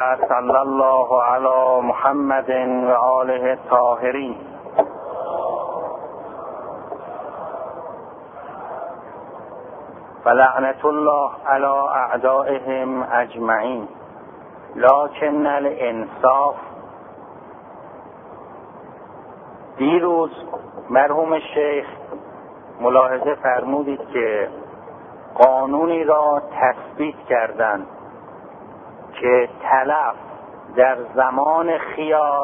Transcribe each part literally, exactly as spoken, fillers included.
صلی الله علی محمد و آله الطاهرین. فلعنت الله علی اعدائهم اجمعین. لکن الانصاف. دیروز مرحوم شیخ ملاحظه فرمودید که قانونی را تثبیت کردند که تلف در زمان خیار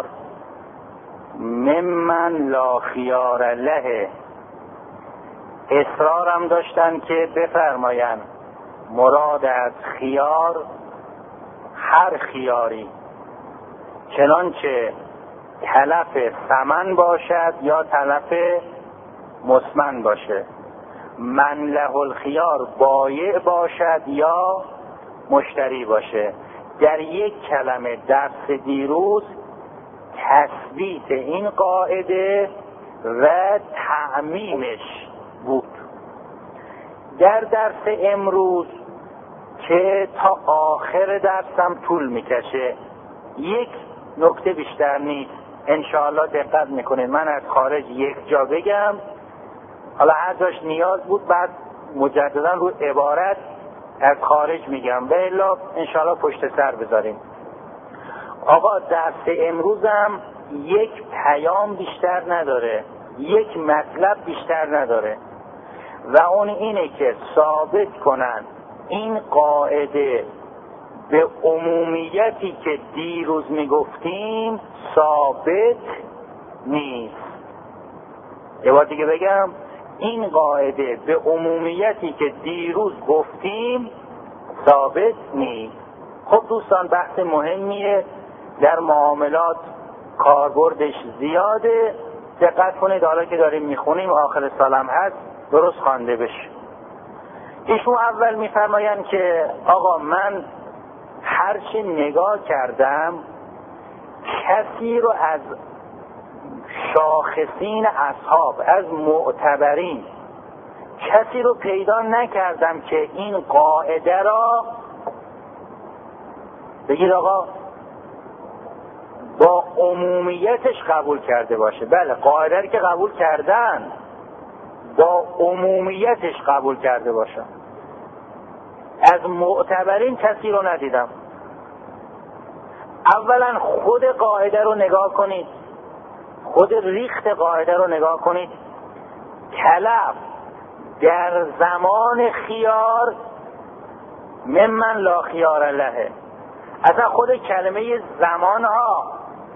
ممن لا خیار له. اصرارم داشتن که بفرمایند مراد از خیار هر خیاری، چنانچه تلف ثمن باشد یا تلف مسمن باشه، من له الخیار بایع باشد یا مشتری باشه. در یک کلمه درس دیروز تثبیت این قاعده و تعمیمش بود. در درس امروز که تا آخر درسم طول میکشه، یک نکته بیشتر نیست، انشاءالله دقت میکنید. من از خارج یک جا بگم، حالا هر جاش نیاز بود بعد مجددا رو عبارت از خارج میگم، به الا انشاءالله پشت سر بذاریم. آقا درس امروزم یک پیام بیشتر نداره، یک مطلب بیشتر نداره و اون اینه که ثابت کنن این قاعده به عمومیتی که دیروز میگفتیم ثابت نیست. یه بار دیگه بگم، این قاعده به عمومیتی که دیروز گفتیم ثابت نیست. خب دوستان، بحث مهمیه، در معاملات کاربردش زیاده. دقت کنید، حالا که داریم میخونیم آخر سالم هست، درست خوانده بشه. ایشون اول میفرمایند که آقا من هرچی نگاه کردم کسی رو از شاخصین اصحاب، از معتبرین، کسی رو پیدا نکردم که این قاعده را بگید آقا با عمومیتش قبول کرده باشه. بله، قاعده رو که قبول کردن، با عمومیتش قبول کرده باشه. از معتبرین کسی رو ندیدم. اولا خود قاعده رو نگاه کنید، خود ریخت قاعده رو نگاه کنید. تلف در زمان خیار ممن لا خیار له. اصلا خود کلمه زمان ها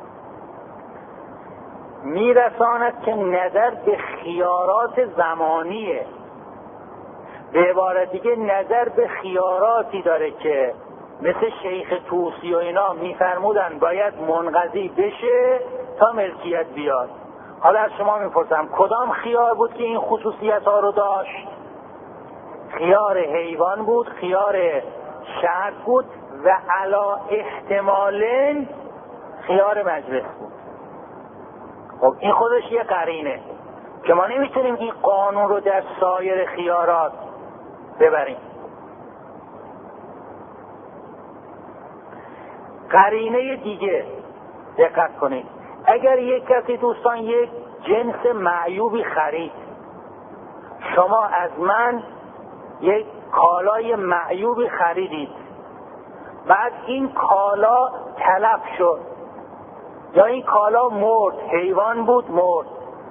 میرساند که نظر به خیارات زمانیه. به عبارت دیگه نظر به خیاراتی داره که مثل شیخ طوسی و اینا میفرمودن باید منقضی بشه تا ملکیت بیاد. حالا از شما میپرسم کدام خیار بود که این خصوصیت ها رو داشت؟ خیار حیوان بود، خیار شرط بود و علا احتمالن خیار مجلس بود. خب این خودش یه قرینه که ما نمیتونیم این قانون رو در سایر خیارات ببریم. قرینه دیگه دقت کنید. اگر یک کسی دوستان یک جنس معیوبی خرید، شما از من یک کالای معیوبی خریدید، بعد این کالا تلف شد یا این کالا مرد، حیوان بود مرد،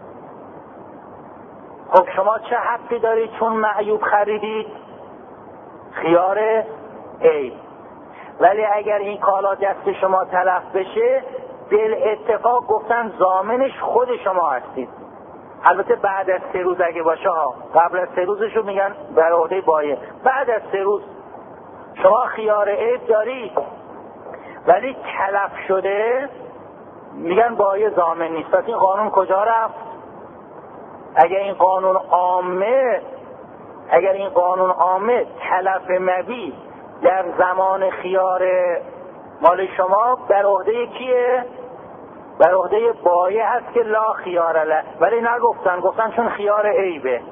خب شما چه حقی دارید چون معیوب خریدید؟ خیار عیب. ولی اگر این کالا دست شما تلف بشه، بالاتفاق گفتن ضامنش خود شما هستید. البته بعد از سه روز اگه باشه ها، قبل از سه روزشو میگن بر عهده بایع. بعد از سه روز شما خیار عیب دارید ولی تلف شده، میگن بایع ضامن نیست. پس این قانون کجا رفت؟ اگر این قانون عامه اگر این قانون عامه تلف مبی در زمان خیار مال شما بر عهده کیه؟ بر عهده بایع هست که لا خیار له. ولی نگفتن، گفتن چون خیار عیبه.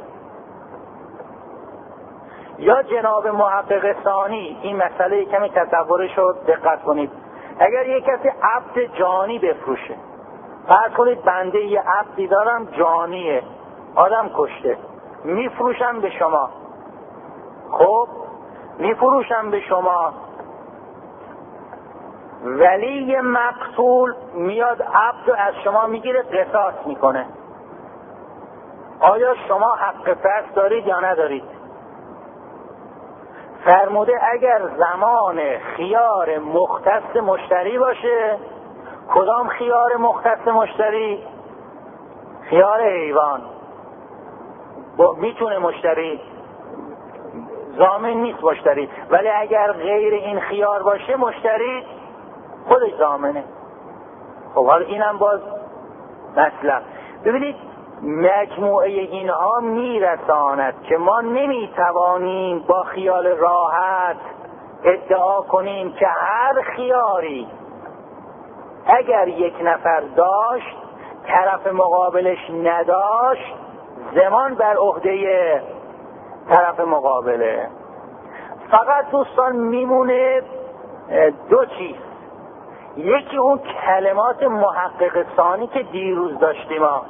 یا جناب محقق ثانی، این مسئله کمی تصورش رو دقت کنید، اگر یک کسی عبد جانی بفروشه، فرض کنید بنده یه عبدی دارم جانیه، آدم کشته، میفروشم به شما. خب میفروشم به شما، ولی مقتول میاد عبد از شما میگیره قصاص میکنه. آیا شما حق پس دارید یا ندارید؟ فرموده اگر زمان خیار مختص مشتری باشه. کدام خیار مختص مشتری؟ خیار حیوان. میتونه مشتری، ضامن نیست مشتری، ولی اگر غیر این خیار باشه مشتری خودش ضامنه. خب حالا اینم باز مثلا ببینید مجموعه اینها میرساند که ما نمیتوانیم با خیال راحت ادعا کنیم که هر خیاری اگر یک نفر داشت طرف مقابلش نداشت ضمان بر عهده طرف مقابله. فقط دوستان میمونه دو چیز. یکی اون کلمات محقق ثانی که دیروز داشتیم. ما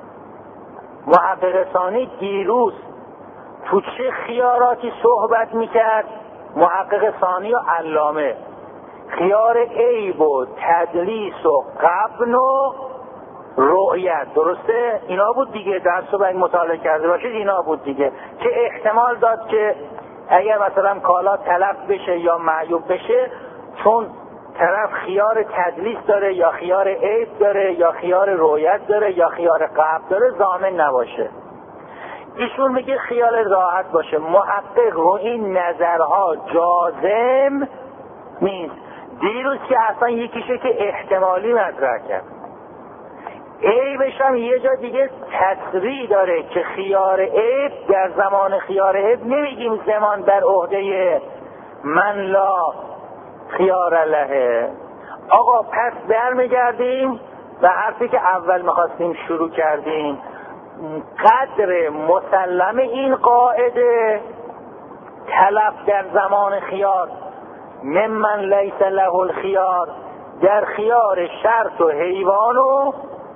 محقق ثانی دیروز تو چه خیاراتی صحبت میکرد؟ محقق ثانی و علامه خیار عیب و تدلیس و غبن و رؤیت، درسته؟ اینا بود دیگه. درس رو باید مطالعه کرده باشید. اینا بود دیگه که احتمال داد که اگر مثلا کالا تلف بشه یا معیوب بشه، چون طرف خیار تدلیس داره یا خیار عیب داره یا خیار رؤیت داره یا خیار غبن داره، ضامن نباشه. ایشون میگه خیال راحت باشه. محقق رو این نظرها جازم نیست. دیروز که اصلا یکیشه که احتمالی مطرح کرد. عیبش هم یه جا دیگه تصریح داره که خیار عیب در زمان خیار عیب نمیگیم زمان بر عهده من لا خیار له. آقا پس برمیگردیم و حرفی که اول میخواستیم شروع کردیم. قدر مسلم این قاعده تلف در زمان خیار ممن لیس له الخیار در خیار شرط و حیوان و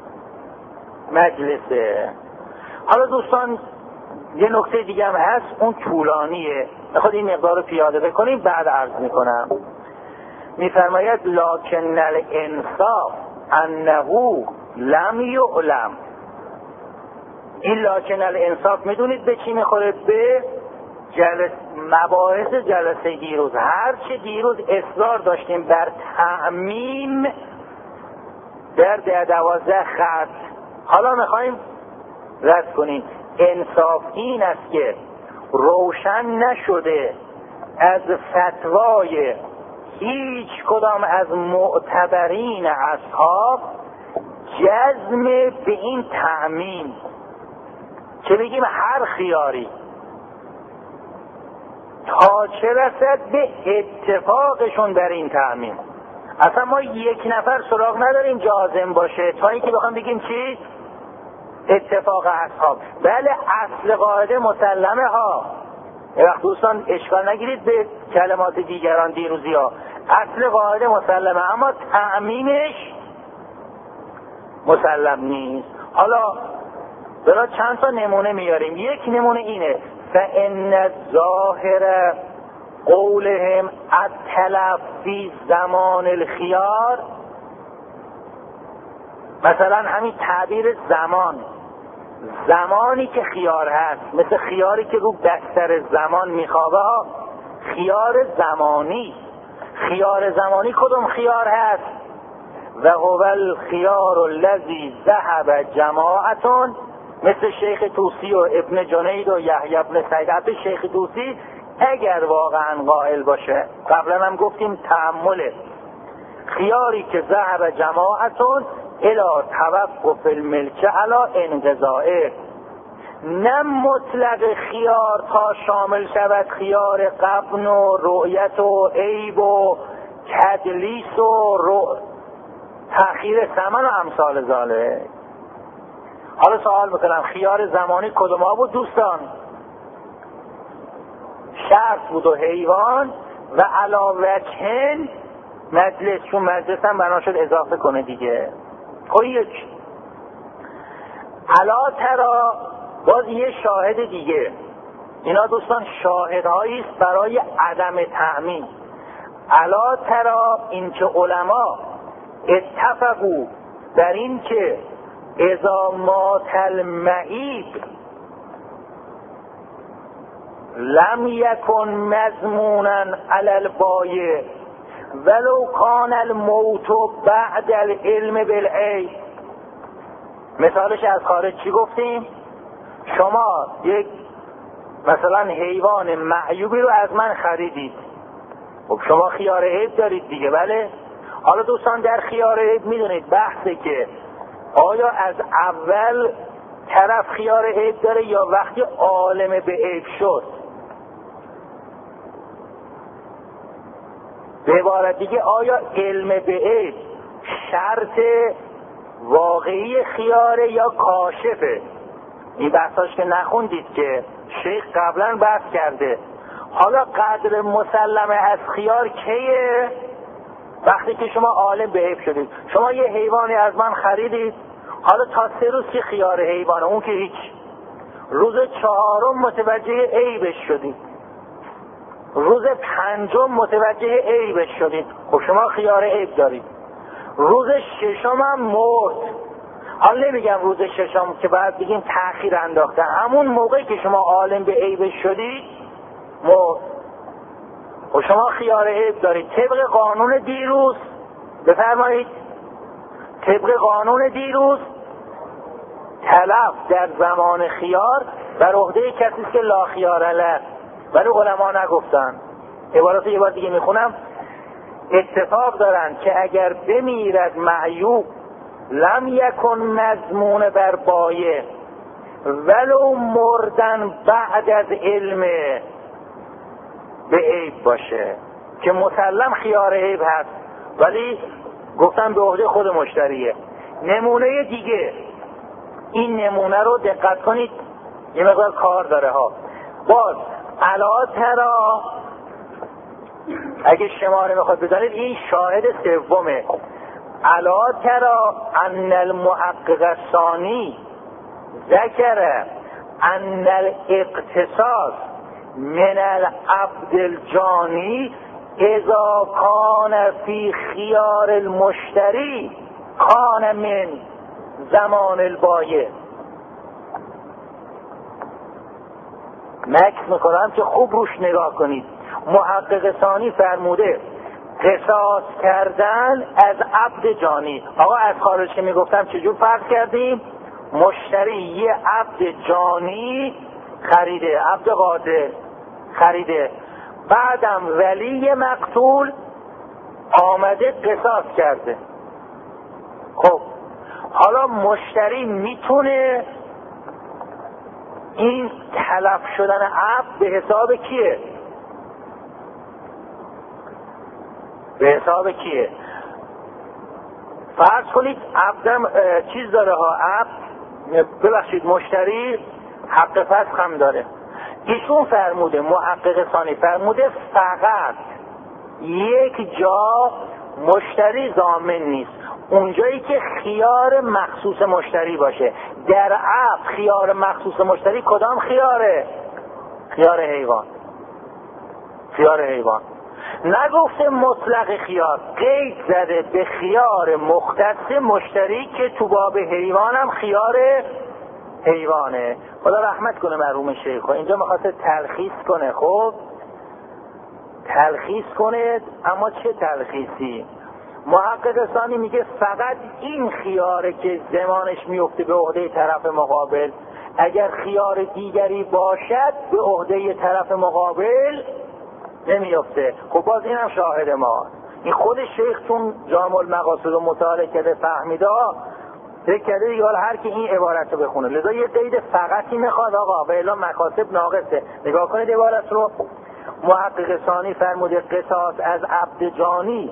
مجلسه. حالا دوستان یه نکته دیگه هم هست، اون طولانیه، میخواد این مقدار رو پیاده بکنیم بعد عرض میکنم. میفرماید لکن الانصاف انه لم یعلم. این لکن الانصاف میدونید به چی میخوره؟ به جلس مباحث جلسه دیروز. هر چه دیروز اصرار داشتیم بر تعمیم در ده دوازده خط، حالا میخوایم رد کنیم. انصاف این است که روشن نشده از فتوای هیچ کدام از معتبرین اصحاب جزم به این تعمیم که بگیم هر خیاری تا چه رسد به اتفاقشون در این تعمیم. اصلا ما یک نفر سراغ نداریم جازم باشه تا اینکه بخوام بگیم چی؟ اتفاق اصحاب. بله اصل قاعده مسلمه ها. یه وقت دوستان اشکال نگیرید به کلمات دیگران دیروزی ها. اصل قاعده مسلمه اما تعمیمش مسلم نیست. حالا برای چند تا نمونه میاریم. یک نمونه اینه فإن الظاهر قولهم التلف فی زمان الخیار. مثلا همین تعبیر زمان، زمانی که خیار هست، مثل خیاری که رو بستر زمان میخوابه ها، خیار زمانی. خیار زمانی کدوم خیار هست؟ و هو الخیار الذی ذهب جماعتون، مثل شیخ طوسی و ابن جنید و یحیی ابن سعید. حتی شیخ طوسی اگر واقعا قائل باشه، قبلا هم گفتیم تأمله، خیاری که ذهب جماعتون الی توقف الملک علی انقضائه، نه مطلق خیار تا شامل شود خیار غبن و رؤیت و عیب و تدلیس و رو... تأخیر ثمن و امثال ذالک. حالا سوال میکنم خیار زمانی کدوم ها بود دوستان؟ شرط بود و حیوان و علاوه مجلس، چون مجلس هم بنا شد اضافه کنه دیگه. خب یک الا ترا، باز یه شاهد دیگه. اینا دوستان شاهدهایی است برای عدم تأمین. الا ترا، این که علما اتفقوا در این که اذا مات المعیب لم یکن مضمونا علی البایع ولو کان الموت بعد العلم بالعیب. مثالش از خارج چی گفتیم؟ شما یک مثلا حیوان معیوبی رو از من خریدید، خب شما خیار عیب دارید دیگه، بله؟ حالا دوستان در خیار عیب میدونید بحثه که آیا از اول طرف خیار عیب داره یا وقتی عالم به عیب شد؟ به عبارت دیگه آیا علم به عیب شرط واقعی خیاره یا کاشفه؟ این بحثاش که نخوندید که شیخ قبلا بحث کرده. حالا قدر مسلمه از خیار کیه؟ وقتی که شما عالم به عیب شدید. شما یه حیوانی از من خریدید، حالا تا سه روز که خیار حیوانه، اون که هیچ، روز چهارم متوجه عیبش شدید، روز پنجم متوجه عیبش شدید، خب شما خیار عیب دارید. روز ششم هم مرد. حالا نمیگم روز ششم که بعد بگیم تأخیر انداخته، همون موقعی که شما عالم به عیبش شدید مرد، خب شما خیار عیب دارید. طبق قانون دیروز، بفرمایید، طبق قانون دیروز تلف در زمان خیار بر عهده کسی است که لا خیار له، ولی علما نگفتن. عبارت یه بار دیگه میخونم، اتفاق دارن که اگر بمیرد معیوب لم یکن مضمون بر بایع ولو مردن بعد از علم به عیب باشه، که مسلم خیار عیب هست ولی گفتم به عهده خود مشتریه. نمونه دیگه، این نمونه رو دقت کنید، یه مقدار کار داره ها. باز الا ترا، اگه شماره میخواد بزنید این شاهد سومه. الا ترا ان المحقق الثانی ذکر ان الاقتصاص من العبد الجانی اذا کان فی خیار المشتری کان من زمان البایع. مکس میکنم که خوب روش نگاه کنید. محقق ثانی فرموده قصاص کردن از عبد جانی. آقا از خارج که میگفتم چجور فرض کردیم؟ مشتری یه عبد جانی خریده، عبد قادر خریده، بعدم ولی مقتول آمده قصاص کرده. خب حالا مشتری میتونه این تلف شدن عبد به حساب کیه؟ به حساب کیه؟ فرض کنید عبدم چیز داره ها، عبد ببخشید مشتری حق فسخ هم داره. ایشون فرموده، محقق ثانی فرموده فقط یک جا مشتری ضامن نیست، اونجایی که خیار مخصوص مشتری باشه. در عقد خیار مخصوص مشتری کدام خیاره؟ خیار حیوان. خیار حیوان نگفته مطلق خیار، قید زده به خیار مختص مشتری که تو باب حیوان هم خیار حیوانه. خدا رحمت کنه مرحوم شیخ، اینجا میخواسته تلخیص کنه. خب تلخیص کنه، اما چه تلخیصی؟ محقق ثانی میگه فقط این خیاره که زمانش میفته به عهده طرف مقابل، اگر خیار دیگری باشد به عهده طرف مقابل نمیفته. خب باز این هم شاهد ما. این خود شیخ چون جامع المقاصد رو مطالعه کرده فهمیده، فکر کرده دیگه حالا هر کی این عبارت رو بخونه، لذا یه قید فقطی میخواد آقا، و الا مکاسب ناقصه. نگاه کنید عبارت رو. محقق ثانی فرموده قصاص از عبد جانی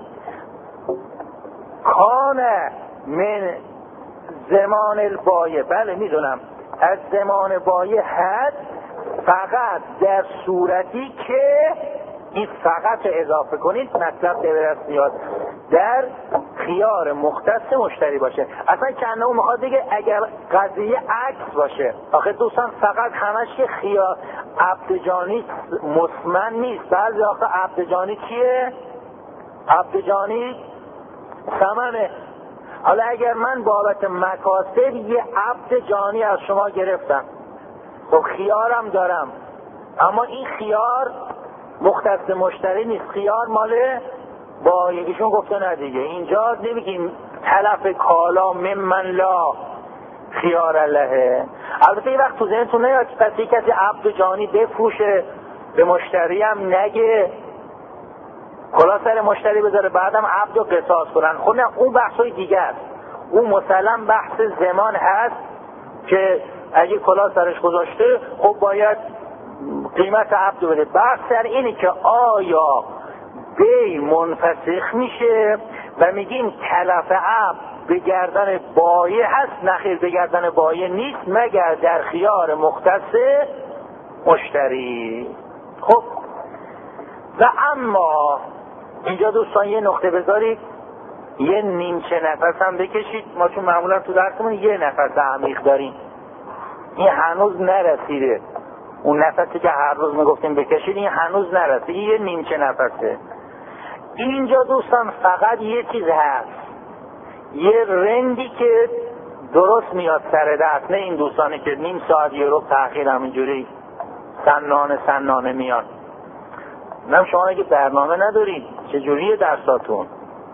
کان من زمان البایع، بله میدونم از زمان بایع هست، فقط در صورتی که این فقط اضافه کنید مطلب به دست میاد. در خیار مختص مشتری باشه. اصلا کنه اون میخواد بگه اگر قضیه عکس باشه. آخه دوستان فقط همش که خیار عبدجانی مسمن نیست، بعضی آخه عبدجانی چیه؟ عبدجانی ثمنه. حالا اگر من بابت مکاسب یه عبد جانی از شما گرفتم، خب خیارم دارم، اما این خیار مختص مشتری نیست، خیار ماله با یکیشون گفته نه دیگه. اینجا نمیگیم تلف کالا ممن لا خیار اللهه. البته یه وقت تو ذهنتون نیاد که پس یک کسی عبد جانی بفروشه به مشتری هم نگه کلا سر مشتری بذاره بعدم عبد رو قصاص کنن. خب نه، اون بحثای دیگه است. اون مثلا بحث زمان هست که اگه کلا سرش گذاشته خب باید قیمت عبد بده. بحث سر اینه که آیا بی منفسخ میشه و میگیم تلف عبد به گردن بایع هست؟ نخیر، به گردن بایع نیست مگر در خیار مختص مشتری. خب و اما اینجا دوستان یه نقطه بذارید، یه نیمچه نفس هم بکشید. ما چون معمولا تو درسمون یه نفس عمیق داریم، این هنوز نرسیده. اون نفسی که هر روز میگفتیم بکشید این هنوز نرسیده، یه نیمچه نفسه. اینجا دوستان فقط یه چیز هست، یه رندی که درست میاد سر دست، نه این دوستانی که نیم ساعت یه رو تأخیر همینجوری سنانه سنانه میان. نم شما اگه برنامه ندارید چجوریه درساتون؟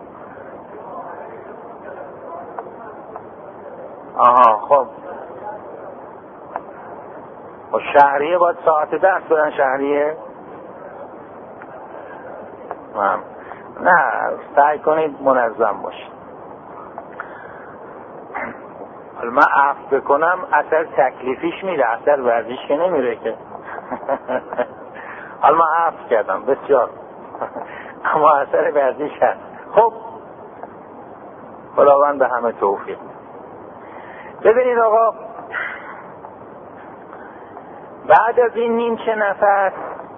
آها خب و شهریه باید ساعت درس بدن شهریه؟ نه، سعی کنید منظم باشید. حالا من عفو بکنم اثر تکلیفیش میره، اثر ورزش که نمیره که. حالا من عفو کردم بسیار، اما اثر ورزش هست. خب خداوند به همه توفیق. ببینید آقا، بعد از این نیمچه نفس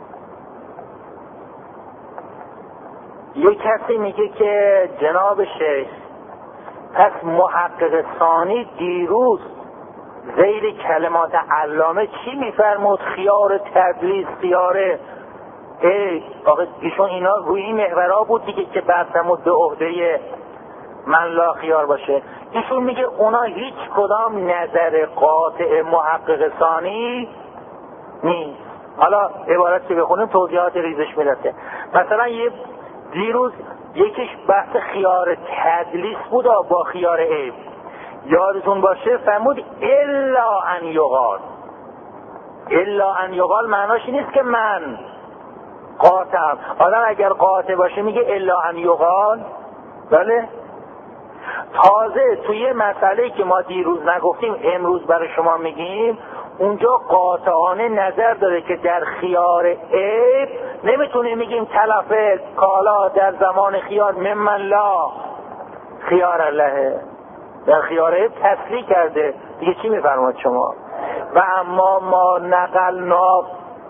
یک کسی میگه که جناب شیخ پس محقق ثانی دیروز زیر کلمات علامه چی میفرمود؟ خیار تدلیس، خیار ای آقا ایشون اینا روی این محورها بود دیگه که برفرمود به عهده من لا خیار باشه. ایشون میگه اونا هیچ کدام نظر قاطع محقق ثانی نیست. حالا عبارت که بخونیم توضیحات ریزش میرسه. مثلا یه دیروز یکیش بحث خیار تدلیس بود با خیار عیب، یادتون باشه فرمود الا ان یقال. الا ان یقال معناش نیست که من قاطعم. آدم اگر قاطع باشه میگه الا ان یقال. بله، تازه توی مسئله که ما دیروز نگفتیم امروز برای شما میگیم، اونجا قاطعانه نظر داره که در خیار عیب نمیتونه میگیم تلف کالا در زمان خیار ممن لا خیار اللهه. در خیار عیب تسلیح کرده دیگه. چی میفرماد شما؟ و اما ما نقلنا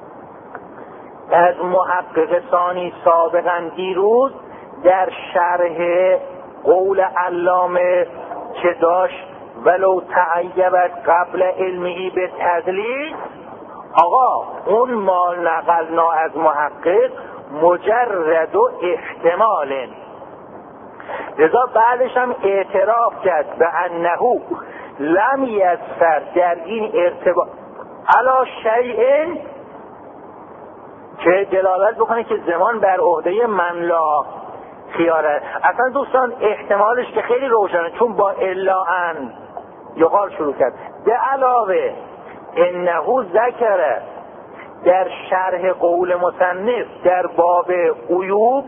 از محقق ثانی سابقا دیروز در شرح قول علامه که داشت ولو تعیبت قبل علمی به تدلیس، آقا اون ما نقلنا از محقق مجرد و احتمال، لذا بعدش هم اعتراف کرد به انهو لم یسر در این ارتباط علا شیء که دلالت بکنه که زمان بر عهده من لا خیاره. اصلا دوستان احتمالش که خیلی روشنه، چون با الا ان یقال شروع کرد. به علاوه انهو ذکره در شرح قول مصنف در باب عیوب،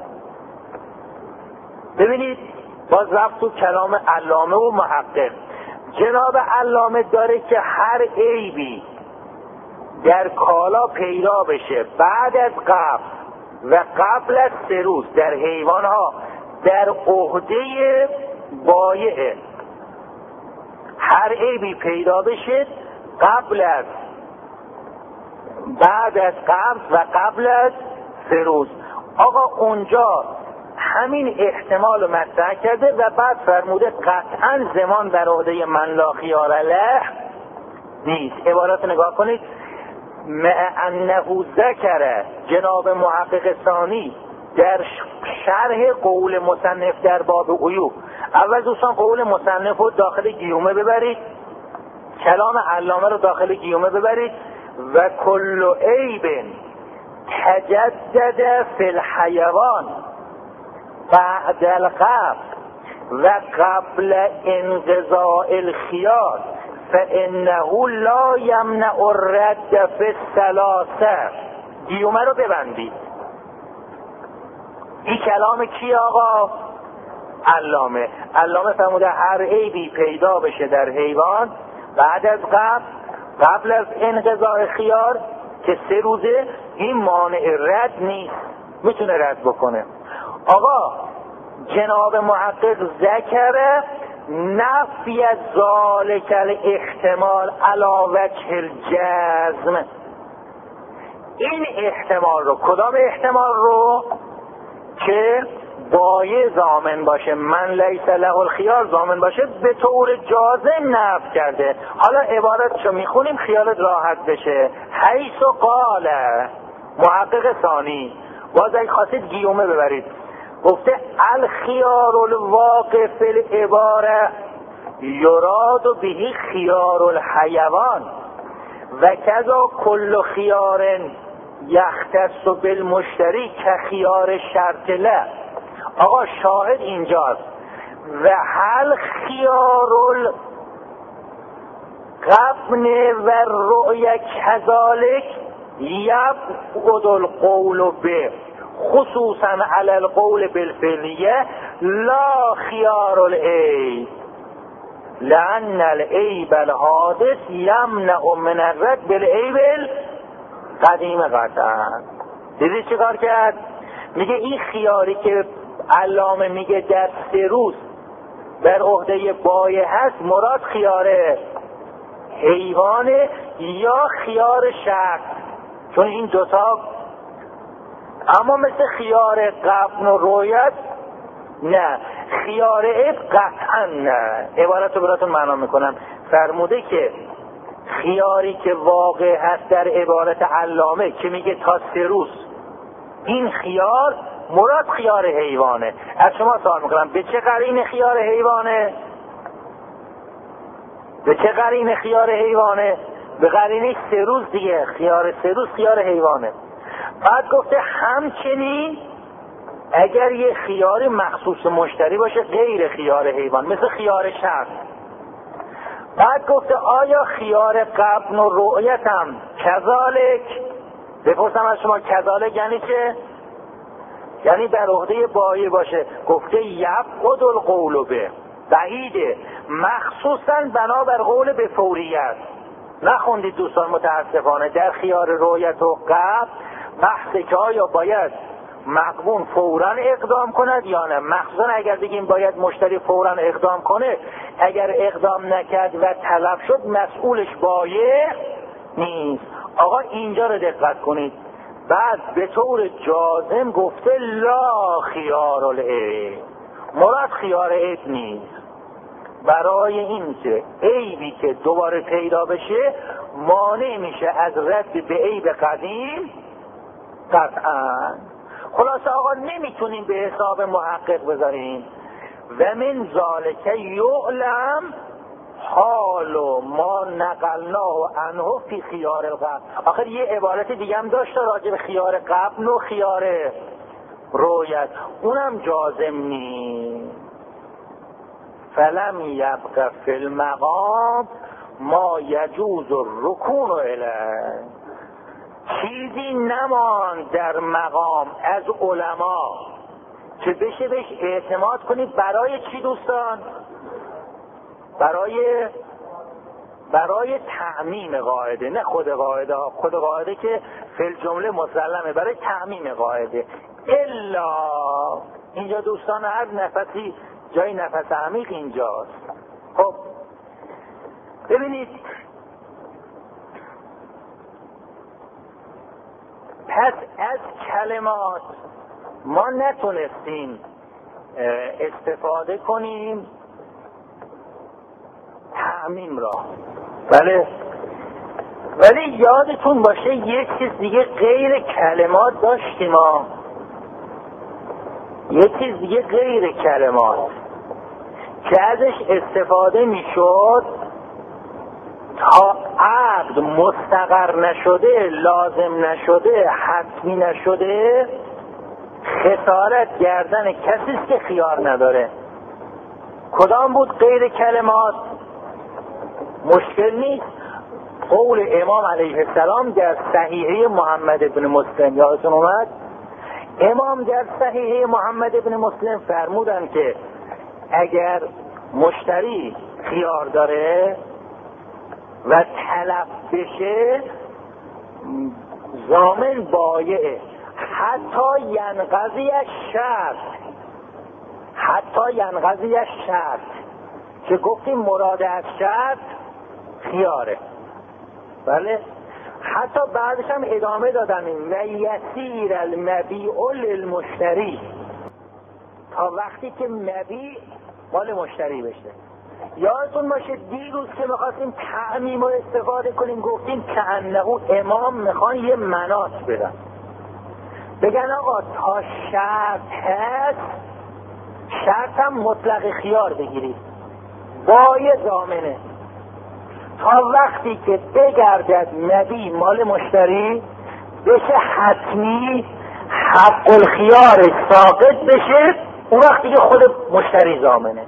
ببینید باز رفت تو کلام علامه و محقق. جناب علامه داره که هر عیبی در کالا پیدا بشه بعد از قبل و قبل از سه روز در حیوان ها در عهده بایعه، هر عیبی پیدا بشه قبل از بعد از قبل و قبل از سه روز. آقا اونجا همین احتمال رو مطرح کرده و بعد فرموده قطعا زمان بر عهده من لا خیار له نیست. عبارت نگاه کنید. مع انه ذکر جناب محقق ثانی در شرح قول مصنف در باب عیوب. اول دوستان قول مصنف رو داخل گیومه ببرید، کلام علامه رو داخل گیومه ببرید. و کل عیب تجدد فی الحیوان بعد القبض و قبل انقضاء الخیار فانه لا یمنع الرد فی الثلاثه. گیومه رو ببندید. این کلام کی آقا؟ علامه. علامه فرموده هر عیبی پیدا بشه در حیوان بعد از قبل قبل از انقضاء خیار که سه روزه، این مانع رد نیست، میتونه رد بکنه. آقا جناب محقق ذکر نفی ذالک الاحتمال علی وجه الجزم. این احتمال رو، کدام احتمال رو؟ که بایه ضامن باشه، من لیس له الخیار ضامن باشه، به طور جازم نفی کرده. حالا عبارتشو میخونیم خیالت راحت بشه. حیث قال محقق ثانی، باز اگه خواستید گیومه ببرید، گفته الخیار الواقع فی العباره یراد به خیار الحیوان و کذا کل خیار یختص بالمشتری که خیار شرط له. آقا شاهد اینجاست. و هل خیار القبن و رؤیه کذالک یبعد القول به خصوصا علی القول بالفعلیه لا خیار العیب لان العیب الحادث یمنع من الرد بالعیب القدیم قطعا. دیدی چی کار کرد؟ میگه این خیاری که علامه میگه در سه روز بر عهده بایه هست، مراد خیار حیوانه یا خیار شرط، چون این دوتا. اما مثل خیار قبن و رویت نه، خیار عیب قطعا نه. عبارت رو براتون معنا میکنم. فرموده که خیاری که واقع هست در عبارت علامه که میگه تا سه روز، این خیار مراد خیار حیوانه. از شما سوال میکنم به چه قرینه خیار حیوانه؟ به چه قرینه خیار حیوانه؟ به قرینه سه روز دیگه. خیار سه روز خیار حیوانه. بعد گفته همچنین اگر یه خیار مخصوص مشتری باشه غیر خیار حیوان، مثل خیار شرط. بعد گفته آیا خیار قبن و رؤیت هم کذالک؟ بپرسم از شما کذالک یعنی چه؟ یعنی در عهده بایه باشه. گفته یبعد القول به، بعیده، مخصوصا بنابر قول به فوریت. نخوندید دوستان متاسفانه در خیار رؤیت و قبن بحثه که آیا باید مقبون فوراً اقدام کند یا نه. مخصوصا اگر بگیم باید مشتری فوراً اقدام کنه، اگر اقدام نکرد و تلف شد مسئولش بایه نیست. آقا اینجا رو دقت کنید. بعد به طور جازم گفته لا خیار العیب، مراد خیار عیب نیست. برای این که عیبی که دوباره پیدا بشه مانع میشه از رد به عیب قدیم قطعا. خلاصه آقا نمیتونیم به حساب محقق بذاریم. و من ذالک یعلم حال ما نقلناه عنه فی خیار القبن. آخر یه عبارت دیگه هم داشته راجع به خیار قبن و خیار رؤیت، اونم جازم نیست. فلم یبق فی المقام ما یجوز الرکون الیه. چیزی نمان در مقام از علما که بشه بهش اعتماد کنید. برای چی دوستان؟ برای برای تعمیم قاعده، نه خود قاعده. خود قاعده که فی الجمله مسلمه، برای تعمیم قاعده. الا اینجا دوستان هر نفسی جای نفس عمیق اینجاست. خب ببینید، پس از کلمات ما نتونستیم استفاده کنیم تعمیم را. بله، ولی یادتون باشه یک چیز دیگه غیر کلمات داشتیم ما، یک چیز دیگه غیر کلمات که ازش استفاده میشد تا عقد مستقر نشده، لازم نشده، حتمی نشده، خسارت گردن کسی است که خیار نداره. کدام بود غیر کلمات؟ مشکل نیست، قول امام علیه السلام در صحیحه محمد بن مسلم، یادتون اومد؟ امام در صحیحه محمد بن مسلم فرمودن که اگر مشتری خیار داره و تلف بشه، ضامن بایعه حتی ینقضی شرط، حتی ینقضی شرط که گفتیم مراد از شرط خیاره. بله، حتی بعدش هم ادامه دادن و یسیر المبیع للمشتری، تا وقتی که مبیع مال مشتری بشه. یادتون باشه دیروز که میخواستیم تعمیم رو استفاده کنیم گفتیم که انه امام میخوان یه مناط بدن، بگن آقا تا شرط هست، شرط هم مطلق خیار بگیرید با یه ضامنه، تا وقتی که بگردد مبیع مال مشتری بشه حتمی حق الخیار ساقط بشه، اون وقتی که خود مشتری ضامنه.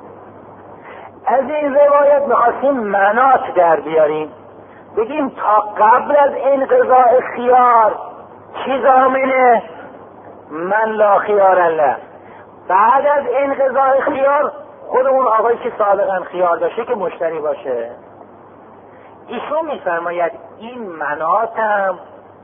از این روایت میخواستیم مناط در بیاریم، بگیم تا قبل از انقضاء خیار چی ضامنه؟ من لا خیار الله. بعد از انقضاء خیار خود اون آقایی که سابقا خیار داشته که مشتری باشه. ایشون میفرماید این مناط هم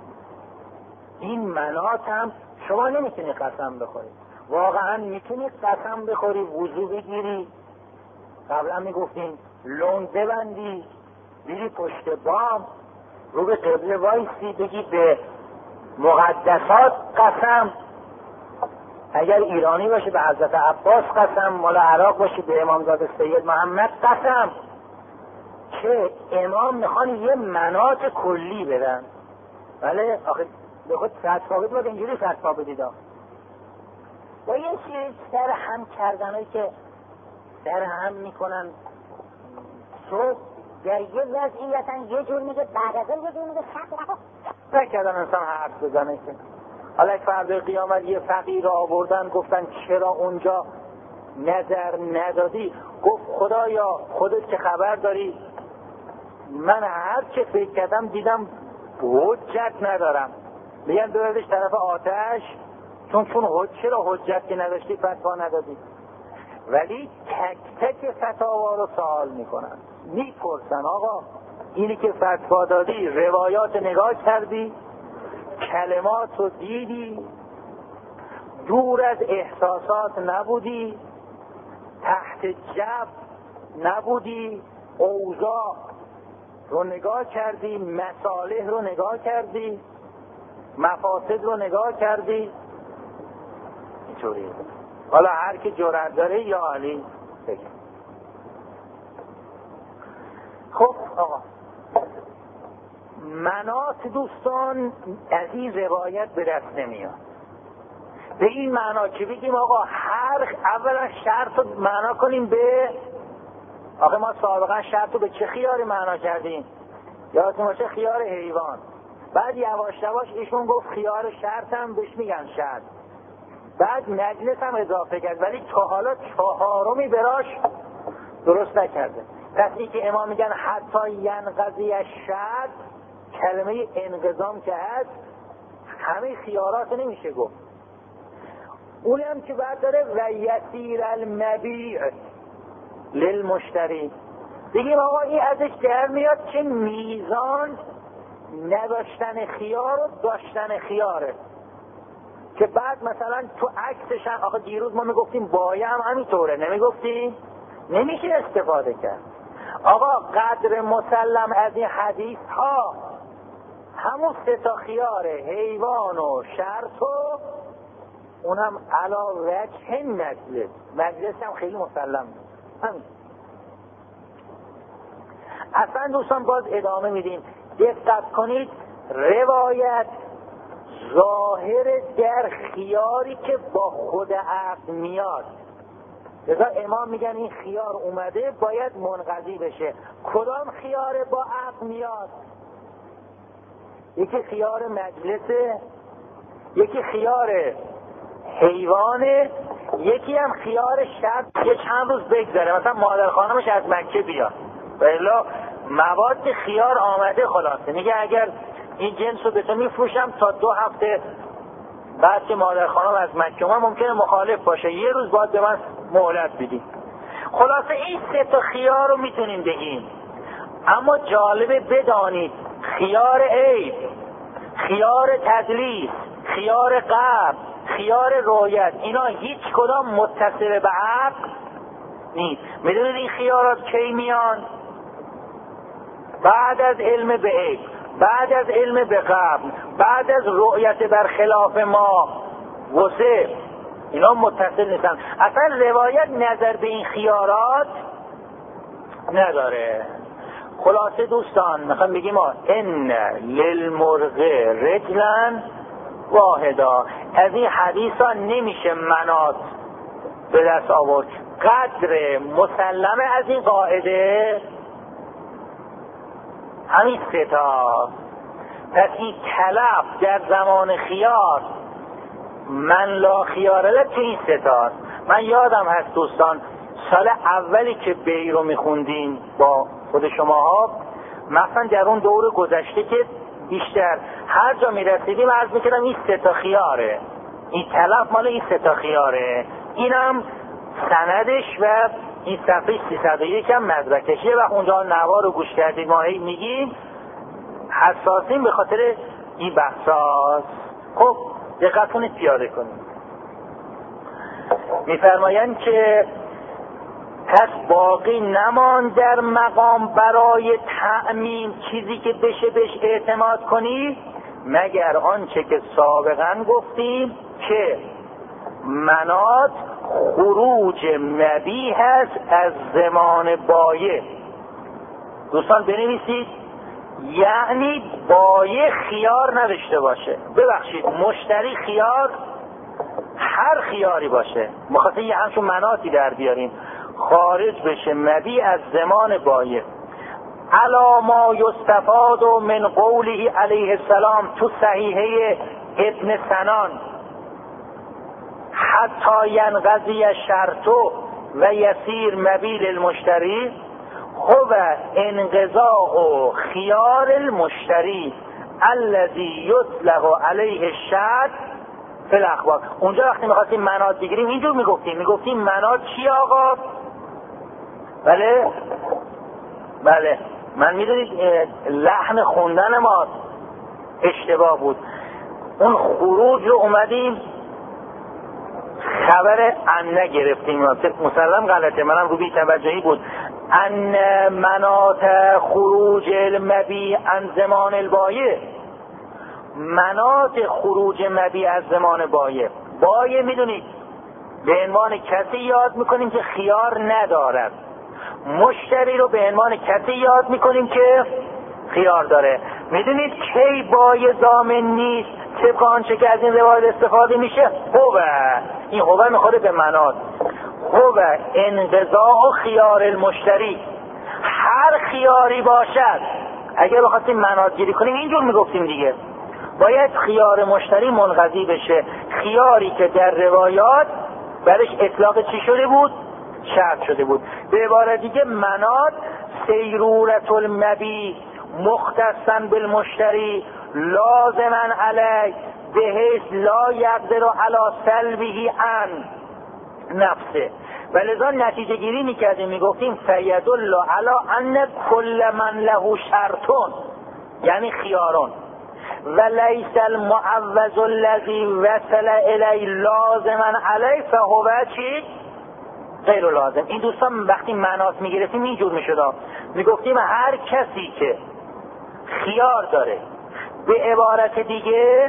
این مناط هم شما نمیتونی قسم بخورید. واقعا میتونی قسم بخوری، وضو بگیری، قبلا میگفتیم لون ببندی، بیری پشت بام، رو به قبله وایسی، بگی به مقدسات قسم، اگر ایرانی باشه به حضرت عباس قسم، مال عراق باشه به امامزاده سید محمد قسم، که امام میخوان یه مناط کلی بدن. بله، آخه به خود صد ثابت بود اینجوری صد ثابت دیدا با یه چیز در هم کردنهایی که در هم میکنن صبح در یه وضعیتن یه جور میگه، بعد از اون یه جور میگه، شک نکن نکردن انسان حرف بزنه که حالا فردا قیامت یه فقیر رو آوردن گفتن چرا اونجا نظر ندادی؟ گفت خدایا خودت که خبر داری، من هر چه فکر کردم دیدم حجت ندارم. میگن دوردش طرف آتش، چون چون حجت چرا حجت که نداشتی فتوا ندادی. ولی تک تک فتاوا رو سوال میکنن، میپرسن آقا اینی که فتوا دادی روایات نگاه کردی، کلمات رو دیدی، دور از احساسات نبودی، تحت جب نبودی، اوضاع رو نگاه کردی، مصالح رو نگاه کردی، مفاسد رو نگاه کردی، اینطوری. حالا هر که جرأت داره یا علی بگه. خب آقا مناط دوستان از این روایت به دست نمیاد. به این معنا که بگیم آقا هر اولا شرط رو معنا کنیم به، آقا ما سابقا شرط رو به چه خیاری معنا کردیم؟ یادتون باشه خیار حیوان. بعد یواش یواش ایشون گفت خیار شرط هم بهش میگن شرط. بعد مجلس هم اضافه کرد، ولی تا حالا چهارمی براش درست نکرده. پس این که امام میگن حتی ینقضی شرط، کلمه انقضام که هست همه خیارات نمیشه گفت. اونی هم که بعد داره و یسیر المبیع للمشتری، بگیم آقا این ازش در میاد که میزان نداشتن خیار و داشتن خیاره، که بعد مثلا تو عکسش هم آقا دیروز ما میگفتیم بایه هم همینطوره، نمیگفتیم؟ نمیشه استفاده کرد. آقا قدر مسلم از این حدیث ها همون سه تا خیاره، حیوان و شرط و اونم علا وجه مجلس. مجلس هم خیلی مسلم همین. اصلا دوستان باز ادامه میدیم، دقت کنید روایت ظاهر در خیاری که با خود عقل میاد. لذا امام میگن این خیار اومده باید منقضی بشه. کدام خیار با عقل میاد؟ یکی خیار مجلسه، یکی خیار حیوانه، یکی هم خیار شب یه چند روز بگذره، مثلا مادر خانمش از مکه بیاد. بلا مواد خیار آمده خلاصه، میگه اگر این جنس رو به تو میفروشم تا دو هفته بعد که مادر خانم از مکه اومد ممکنه مخالف باشه، یه روز باید به من مهلت بدیم. خلاصه این سه تا خیار رو میتونیم بگیم. اما جالبه بدانید خیار عیب، خیار تدلیس، خیار قبض، خیار رؤیت، اینا هیچ کدام متصل به عقل نیست. میدونید این خیارات کی میان؟ بعد از علم به عیب، بعد از علم به قبض، بعد از رؤیت بر خلاف ما وسه، اینا متصل نیستن. اصلا روایت نظر به این خیارات نداره. خلاصه دوستان میخوام بگیم ان للمرغ رجلا واحدا. از این حدیثا نمیشه منات به دست آورد. قدر مسلمه از این قاعده همین سه تا. پس این تلف در زمان خیار من لا خیاره تو این سه تاست. من یادم هست دوستان سال اولی که بی رو میخوندیم با خود شماها، مثلا در اون دور گذشته که بیشتر هر جا میرسیدیم عرض میکردم این سه تا خیاره، این تلف مال این سه تا خیاره. اینم سندش و این صفحه سیصد و یک هم مدرکشه و اونجا نوار رو گوش کردید ما هی میگیم حساسیم به خاطر این بحثاست. خب دقت کنید پیاده کنید. میفرمایند که پس باقی نمان در مقام برای تأمین چیزی که بشه بهش اعتماد کنی مگر آنچه که سابقا گفتیم که منات خروج مبیح هست از زمان بایع. دوستان بنویسید یعنی بایع خیار نداشته باشه. ببخشید مشتری خیار، هر خیاری باشه، مخاطب یه همچون مناتی در بیاریم، خارج بشه مبیح از زمان بایع. علا ما یستفاد من قوله علیه السلام تو صحیحه ابن سنان حتی ینقضی شرطو و یسیر مبیل المشتری هو انقضاء خیار المشتری الذی یطلق علیه الشرط فی الاخبار. اونجا وقتی میخواستیم منات بگیریم اینجور میگفتیم میگفتیم منات چی آقا؟ بله بله من میدونید لحن خوندن ما اشتباه بود. اون خروج رو اومدیم خبر ان نگرفتیم، مسلم غلطه، منم رو بی توجهی بود. ان منات خروج المبیع عن زمان البایع، منات خروج مبیع از زمان بایع. بایع میدونید به عنوان کسی یاد میکنیم که خیار ندارد، مشتری رو به عنوان کسی یاد میکنیم که خیار داره. میدونید کی بایع ضامن نیست؟ طبق آنچه که از این روایت استفاده میشه هو، این هو میخوره به منات، هو انقضاء خیار المشتری، هر خیاری باشد. اگر بخواستیم منات گیری کنیم اینجور میگفتیم دیگه، باید خیار مشتری منقضی بشه. خیاری که در روایات برش اطلاق چی شده بود؟ شرط شده بود. به عبارت دیگه منات سیرورت المبیع مختصاً بالمشتری لازماً علی بحیث لا یقدر علی سلبه عن نفسه. ولذا نتیجه گیری میکردیم میگفتیم فیدل علی ان کل من له شرطون یعنی خیارون و لیس المعوض الذی وصل الی لازما علی فهو چی؟ غیر لازم. این دوستان وقتی منات میگرفتیم اینجور میشد، میگفتیم هر کسی که خیار داره، به عبارت دیگه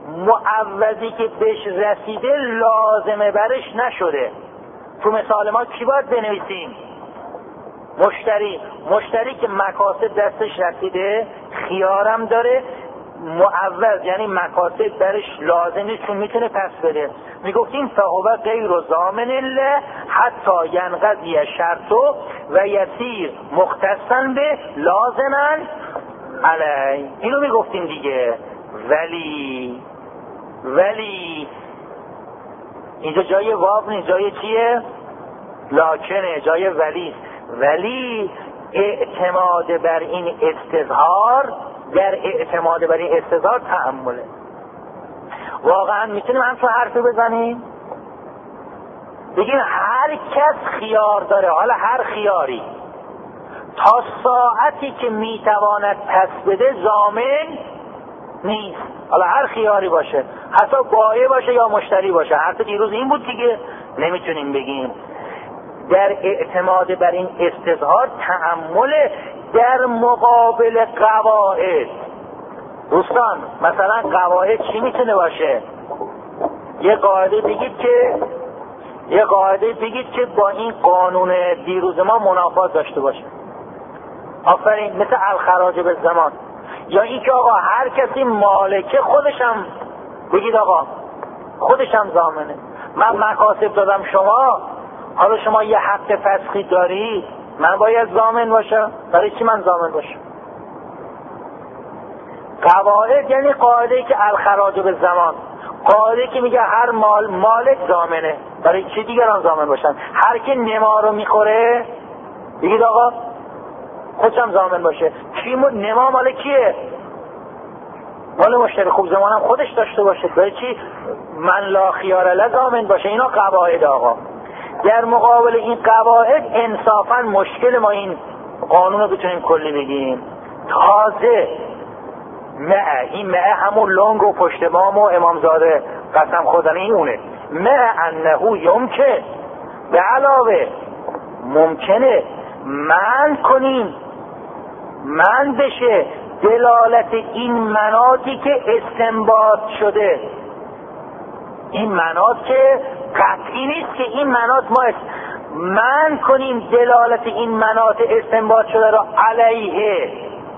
معوضی که بهش رسیده لازمه برش نشده. تو مثال ما کی باید بنویسیم؟ مشتری. مشتری که مکاسب دستش رسیده، خیارم داره، معوض یعنی مکاسب برش لازم نیست چون میتونه پس بده. میگفتیم فهو غیر ضامن الله حتی ینقضی شرطو و یسیر مختصا به لازما علی. اینو میگفتیم دیگه. ولی ولی اینجا جای واو نیست، جای چیه؟ لاکنه، جای ولی. ولی اعتماد بر این استظهار، در اعتماد بر این استظهار تأمله. واقعا میتونیم هم تو حرفی بزنیم بگیم هر کس خیار داره، حالا هر خیاری تا ساعتی که میتواند پس بده ضامن نیست. حالا هر خیاری باشه، حتی بایع باشه یا مشتری باشه. حتی دیروز این بود دیگه. نمیتونیم بگیم. در اعتماد بر این استظهار تأمل در مقابل قواعد. دوستان مثلا قواعد چی میتونه باشه؟ یه قاعده بگید که یه قاعده بگید که با این قانون دیروز ما منافات داشته باشه. آفرین. مثل الخراج به زمان. یا این که آقا هر کسی مالکه خودشم، بگید آقا خودشم ضامنه. من مکاسب دادم شما، حالا شما یه حق فسخی دارید، من باید ضامن باشم. برای چی من ضامن باشم؟ قواعد یعنی قاعده که الخراج به زمان، قاعده که میگه هر مال مالک ضامنه. برای چی دیگران ضامن باشن؟ هر کی نما رو میخوره بگید آقا خودشم ضامن باشه. کی نما مال کیه؟ مال مشتری. خوب زمانم خودش داشته باشه. برای چی من لا خیار له ضامن باشه؟ اینا قواعد آقا. در مقابل این قواعد انصافا مشکل ما این قانون رو بتونیم کلی بگیم. تازه مع این مع همون لنگ و پشت بام و امامزاده قسم خودنه این اونه. مع انه یمکن، به علاوه ممکنه من کنیم من بشه دلالت این مناطی که استنباط شده. این مناط که قطعی نیست که این مناط ما است. من کنیم دلالت این مناط استنباط شده را علیه.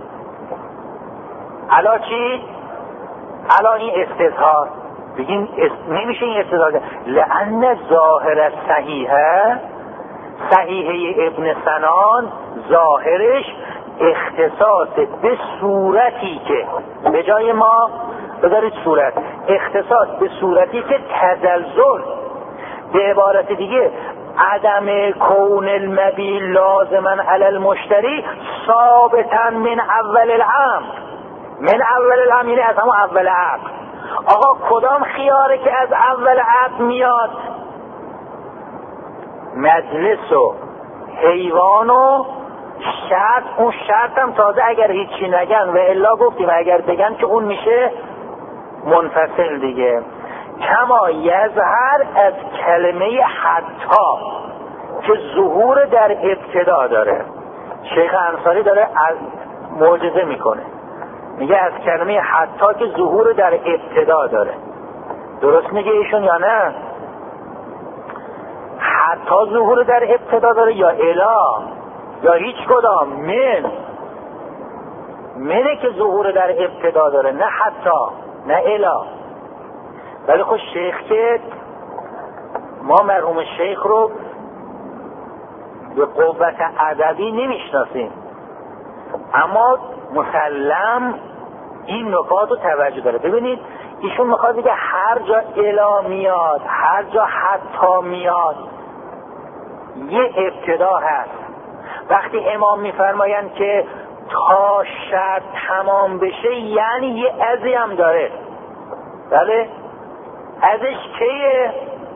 علا چی؟ علا این استظهار. بگیم است... نمیشه این استظهار. لأن ظاهر صحیحه، صحیحه ابن سنان ظاهرش اختصاص به صورتی که به جای ما بذارید صورت، اختصاص به صورتی که تزلزل، به عبارت دیگه عدم کون المبیع لازما علی المشتری ثابتا من اول الامر. من اول الامر یعنی از همون اول عقد. آقا کدام خیاره که از اول عقد میاد؟ مجلس و حیوان و شرط. اون شرط هم تازه اگر هیچی نگن و الا گفتیم اگر بگن که اون میشه منفصل دیگه. کما یظهر از کلمه حتی که ظهور در ابتدا داره. شیخ انصاری داره از معجزه میکنه، میگه از کلمه حتی که ظهور در ابتدا داره. درست میگه ایشون یا نه؟ حتی ظهور در ابتدا داره یا الا یا هیچ کدام؟ من منه که ظهور در ابتدا داره، نه حتی نه الا. ولی خود شیخ که ما مرحوم شیخ رو به قوت ادبی نمیشناسیم، اما مسلم این نکات رو توجه داره. ببینید ایشون میخواد بگه هر جا الا میاد، هر جا حتی میاد، یه ابتدا هست. وقتی امام میفرمایند که تا شرط تمام بشه یعنی یه ازی هم داره. بله ازش کیه؟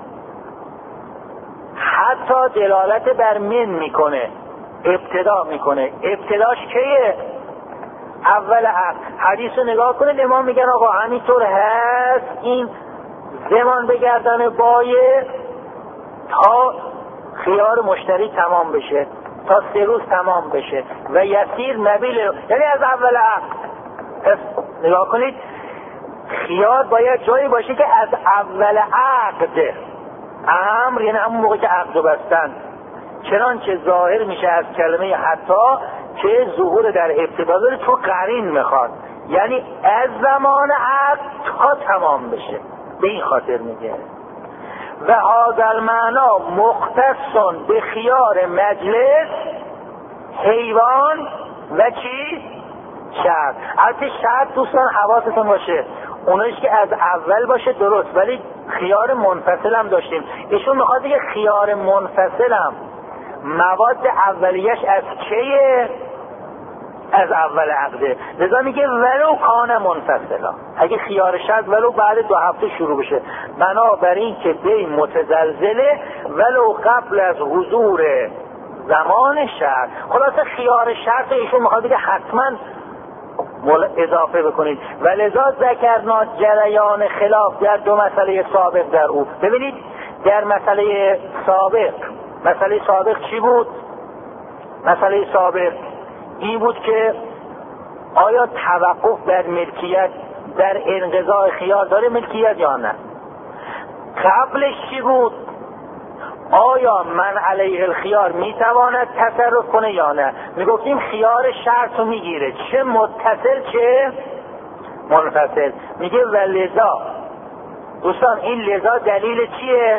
حتی دلالت بر من میکنه، ابتدا میکنه. ابتداش کیه؟ اول عقد. حدیث رو نگاه کنید، امام میگن آقا همینطور هست این زمان بگردن بایع تا خیار مشتری تمام بشه، تا سه روز تمام بشه و یسیر مبیل، یعنی از اول عقد. پس نگاه کنید خیار باید جایی باشه که از اول عقد امر، یعنی همون موقع که عقد بستن، چنانچه ظاهر میشه از کلمه حتی که ظهور در ابتدا داره، تو قرین میخواد، یعنی از زمان عقد تا تمام بشه، به این خاطر میگه. و هذا المعنا مختص به خیار مجلس حیوان و چی؟ شرط. البته شرط دوستان حواستون باشه اونایش که از اول باشه درست، ولی خیار منفصل هم داشتیم. ایشون میخواد دیگه خیار منفصل هم مواد اولیش از کیه؟ از اول عقده. لذا میگه ولو کان منفصلا، اگه خیار شرط ولو بعد دو هفته شروع بشه، بنابراین که بی متزلزله ولو قبل از حضور زمان شرط. خلاصه خیار شرط ایشون میخواد دیگه حتما اضافه بکنید. و لذا ذکرنا جریان خلاف در دو مسئله سابق در او. ببینید در مسئله سابق، مسئله سابق چی بود؟ مسئله سابق این بود که آیا توقف در ملکیت در انقضاء خیار داره ملکیت یا نه؟ قبلش چی بود؟ آیا من علیه الخیار میتواند تصرف کنه یا نه؟ میگفتیم خیار شرط رو میگیره، چه متصل چه منفصل. میگه و لذا دوستان، این لذا دلیل چیه؟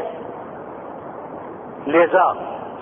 لذا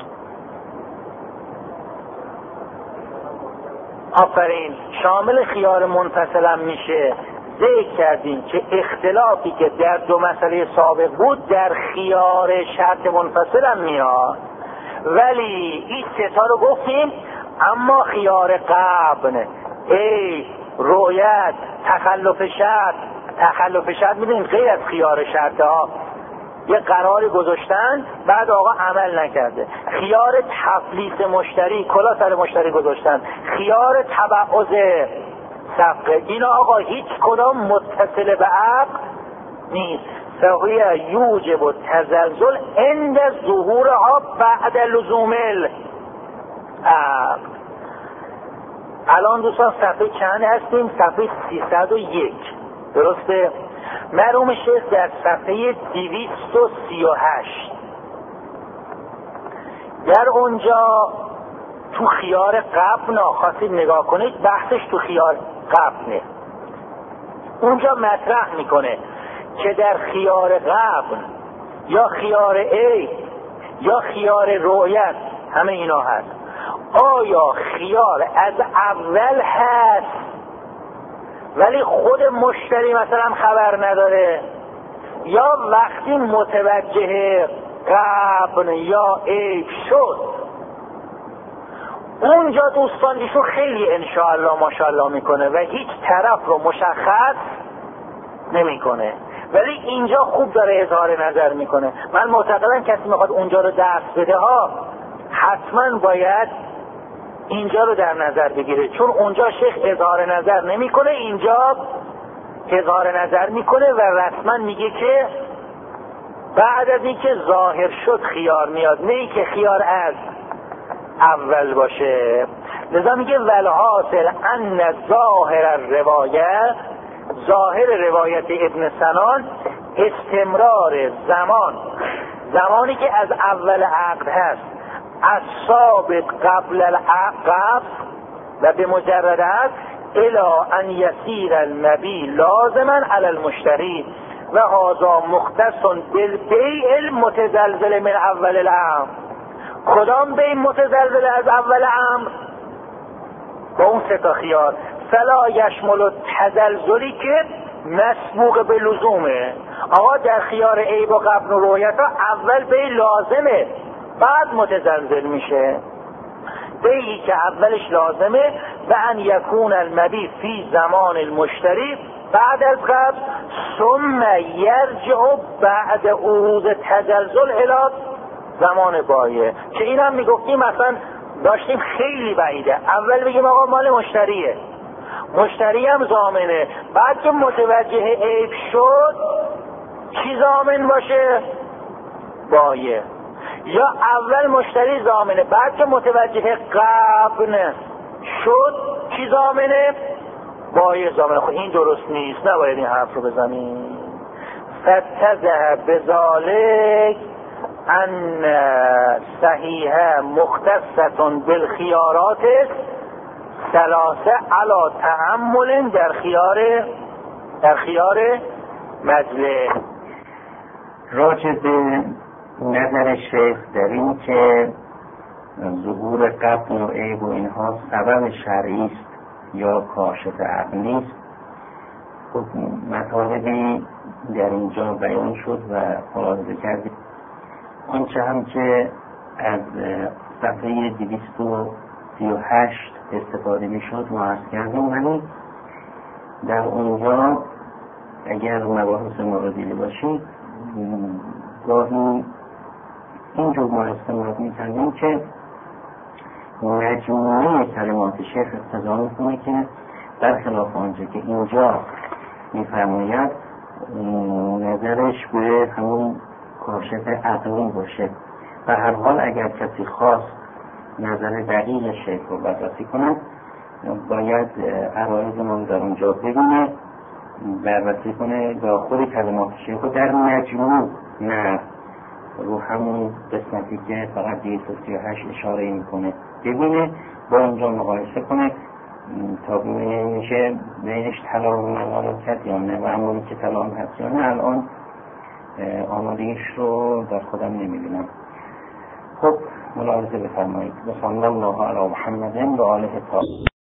آفرین شامل خیار منفصل هم میشه. ذکر کردیم که اختلافی که در دو مسئله سابق بود در خیار شرط منفصل هم میاد، ولی این ستا رو گفتیم. اما خیار قبل، ای رؤیت، تخلف شرط، تخلف شرط میدونیم غیر از خیار شرط ها، یه قراری گذاشتن بعد آقا عمل نکرده. خیار تفلیس مشتری، کلا سر مشتری گذاشتن. خیار تبعض صفقه، اینا آقا هیچ کدام متصل به عقد نیست. فهی یوجب تزلزل عند ظهورها بعد لزوم العقد. الان دوستان صفحه چند هستیم؟ صفحه سیصد و یک، درسته؟ مرحوم شیخ در صفحه دویست و سی و هشت در اونجا تو خیار قبل خواستید نگاه کنید، بحثش تو خیار قبله. اونجا مطرح میکنه که در خیار قبل یا خیار ای یا خیار رؤیت، همه اینا هست. آیا خیار از اول هست ولی خود مشتری مثلا خبر نداره، یا وقتی متوجه قبل یا عیب شد اونجا دوستان ایشون خیلی انشاءالله ماشاءالله میکنه و هیچ طرف رو مشخص نمیکنه، ولی اینجا خوب داره اظهار نظر میکنه. من معتقدم کسی میخواد اونجا رو درس بده ها حتما باید اینجا رو در نظر بگیره، چون اونجا شیخ اظهار نظر نمیکنه، اینجا اظهار نظر میکنه و رسما میگه که بعد از اینکه ظاهر شد خیار میاد، نه ای که خیار از اول باشه. لذا میگه والحاصل ان ظاهر الروایه، ظاهر روایت ابن سنان استمرار زمان، زمانی که از اول عقد هست، از ثابت قبل العقد و به مجرد است الا ان یسیر المبی لازما علی المشتری و هذا مختص بالبیع المتزلزل من اول الامر. کدام بیع متزلزل از اول امر؟ با اون سه تا خیار. فلا یشمل تزلزلی که مسبوق به لزومه. آقا در خیار عیب و قبل و رؤیت ها اول بیع لازمه بعد متزلزل میشه. بیعی که اولش لازمه و ان یکون المبی فی زمان المشتری بعد از قبل ثم یرجع بعد عروض تزلزل الی زمان بایه، که این هم میگفتیم مثلا داشتیم خیلی بعیده. اول بگیم آقا مال مشتریه، مشتری هم ضامنه، بعد که متوجه عیب شد کی ضامن باشه؟ بایه. یا اول مشتری ضامنه، بعد که متوجه قبل شد کی ضامنه؟ با ازامه خود این درست نیست، نباید این حرف رو بزنیم. فتزه بذالک ان صحیحه مختصتون بالخیارات ثلاثه علا تأمل در خیار در خیار مجلس. راجع به نظر شیخ در این که ظهور قبل و عیب و اینها سبب شرعی است یا کاشف عقلی است، خب مطالبی در اینجا بیان شد و خلاصه کردیم. آنچه هم که از صفحه دویست و سی و هشت استفاده می شد ما عرض کردیم، ولی در اونجا اگر مباحث ما رو دیده باشید گاهی اینجور ما استفاده می کردیم که مجموعه کلمات شیخ اقتضا میکنه که برخلاف آنچه که اینجا میفرماید نظرش به همون کاشف عقلی باشه. و هر حال اگر کسی خواست نظر دقیق شیخ رو بررسی کنه باید عرایض ما در اونجا ببینه، بررسی کنه و خود کلمات شیخ رو در مجموع، نه رو همون قسمتی که فقط دویست و سی و هشت اشاره میکنه ببینه، با اونجا مقایسه کنه تا ببینه میشه بینش طلاق مقاله کرد یا نه، و همونی که طلاق هست یا نه. الان آمادگیش رو در خودم نمیبینم. خب ملاحظه بفرمایید. بسم الله علی محمد و آله الطاهرین.